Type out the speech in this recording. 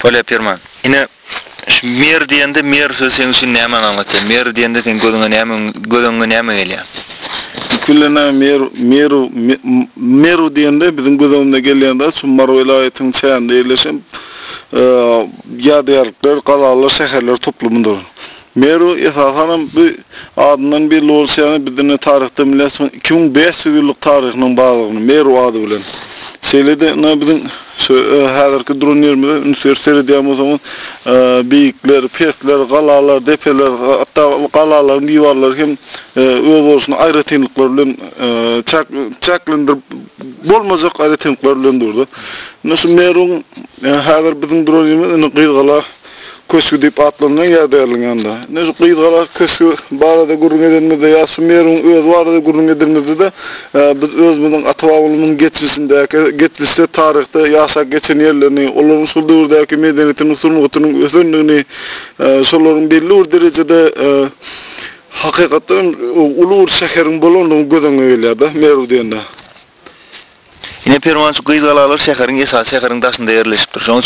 Böyle Pirman. Yine mer diyende mer söz senin için ne hemen anlatıyor. Mer diyende sen gözüne ne hemen geliyor. Kullana meru diyende bizim gözümüze gelende şu Maro vilayetin çayında yerleşen yadigarlıklar, qalalar, şehirler toplumundur. Meru esasen bir adından bir olsayanı bizden tarihte millet 2500 yıllık tarihinin bağlılığını Meru adı bilen. Şeylede ne bizim hazırki drone yerimizde üniversite diyemiz zaman büyükler, pesler, qalalar, depeler, hatta qalaların divarları hem öz olsun ayrıtınlıklar bilen çaklandır bolmazak ayrıtınlıklar bilen durdu. Nasıl Meru'nun hazır bizim drone yerimizde qıyğala köşkü deyip atlanan yadayarlığında. Ne qıyğala köşkü barada gurun edilmede ya Meru'nun öz varada gurun edilmede de biz özümüzün atavağılımın geçmişte tarihte yasak geçen yerlerini, onların sulduğurdaki medeniyetin usulünün ösönlüğünü, solların belli derecede hakikaten ulu şehrin bulunduğunu gözden öylerde Meru diyende. Yine Pirman şu qıyğalalar şehrin esas şehrin taşında yerleşip durur.